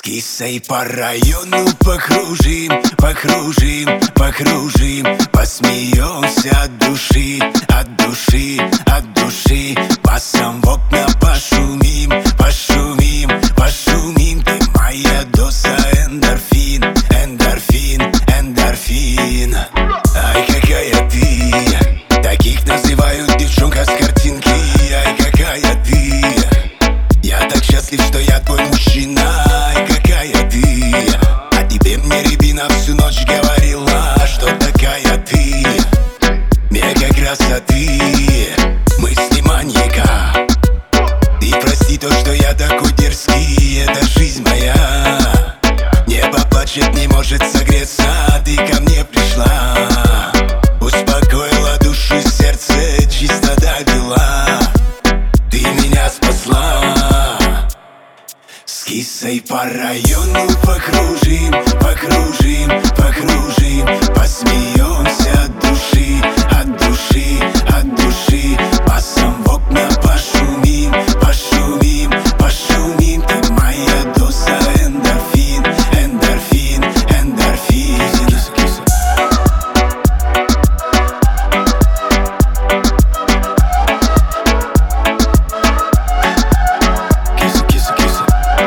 С кисой по району покружим, покружим, покружим. Посмеемся от души, от души, от души. Басом в окна пошумим, пошумим, пошумим. Ты моя доза эндорфин, эндорфин, эндорфин. Ай, какая ты, таких называют девчонка с картинки. Ай, какая ты, я так счастлив, что я твой мужчина. Ай, какая ты, а тебе мне рябина всю ночь говорила, что такая ты, мега красоты, мысли маньяка. Ты прости то, что я такой дерзкий, это жизнь моя. Небо плачет, не может согреться, ты ко мне пришла, успокоила душу и сердце, чисто добила. Ты меня спасла. С кисой по району покружим, покружим, покружим. Посмеемся от души, от души, от души. Басом в окна пошумим, пошумим, пошумим. Ты моя доза эндорфин, эндорфин, эндорфин. Киса, киса. Киса, киса, киса.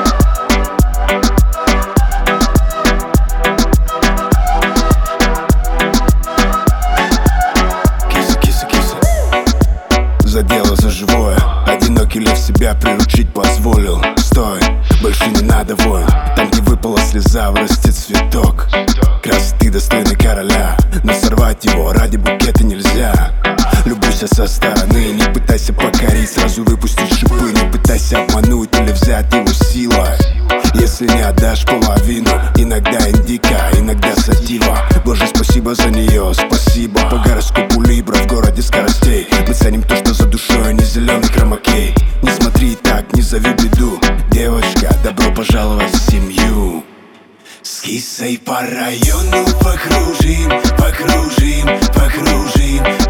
Киса, киса, киса. За дело, за живое. Одинокий лев себя приручить позволил. Стой, больше не надо воин. Там, где выпала слеза, вырастет цветок. Красоты достойны короля, но сорвать его ради букета нельзя. Любуйся со стороны, не пытайся покорить, сразу выпустить шипы. Не пытайся обмануть или взять его силой. Если не отдашь половину, иногда индика, иногда сатива. Боже, спасибо за нее, спасибо. По гороскопу Либра в городе скоростей. Мы ценим то, что за душой, а не зеленый хромакей. Не смотри так, не зови беду. Девочка, добро пожаловать в семью. С кисой по району покружим, покружим, покружим.